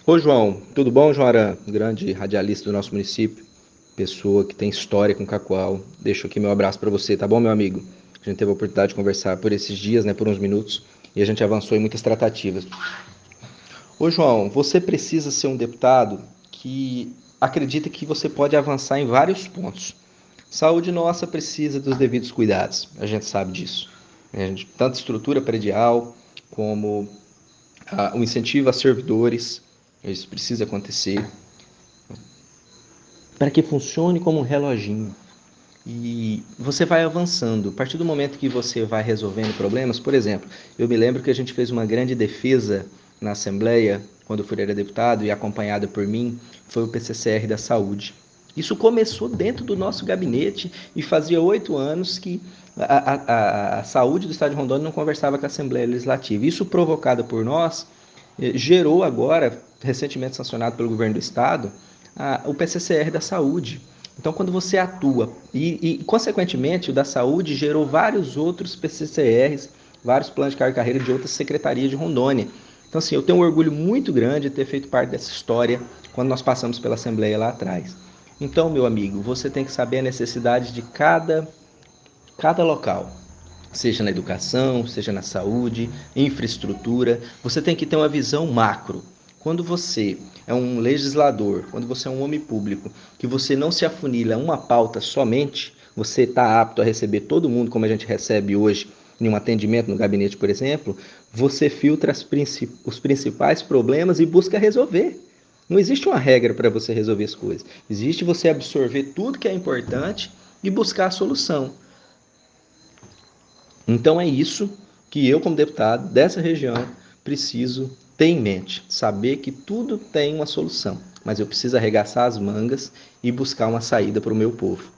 Ô João, tudo bom, João Aran? Grande radialista do nosso município, pessoa que tem história com Cacoal. Deixo aqui meu abraço para você, tá bom, meu amigo? A gente teve a oportunidade de conversar por esses dias, né, por uns minutos, e a gente avançou em muitas tratativas. Ô João, você precisa ser um deputado que acredita que você pode avançar em vários pontos. Saúde nossa precisa dos devidos cuidados, a gente sabe disso. Tanto estrutura predial como o incentivo a servidores, isso precisa acontecer para que funcione como um reloginho. E você vai avançando. A partir do momento que você vai resolvendo problemas, por exemplo, eu me lembro que a gente fez uma grande defesa na Assembleia, quando eu fui deputado e acompanhado por mim, foi o PCCR da Saúde. Isso começou dentro do nosso gabinete e fazia 8 anos que a saúde do Estado de Rondônia não conversava com a Assembleia Legislativa. Isso provocado por nós, gerou agora, recentemente sancionado pelo governo do Estado, o PCCR da Saúde. Então, quando você atua, consequentemente, o da saúde gerou vários outros PCCRs, vários planos de carreira de outras secretarias de Rondônia. Então, assim, eu tenho um orgulho muito grande de ter feito parte dessa história quando nós passamos pela Assembleia lá atrás. Então, meu amigo, você tem que saber a necessidade de cada local, seja na educação, seja na saúde, infraestrutura. Você tem que ter uma visão macro. Quando você é um legislador, quando você é um homem público, que você não se afunila a uma pauta somente, você está apto a receber todo mundo, como a gente recebe hoje em um atendimento no gabinete, por exemplo, você filtra os principais problemas e busca resolver. Não existe uma regra para você resolver as coisas. Existe você absorver tudo que é importante e buscar a solução. Então é isso que eu, como deputado dessa região, preciso ter em mente. Saber que tudo tem uma solução, mas eu preciso arregaçar as mangas e buscar uma saída para o meu povo.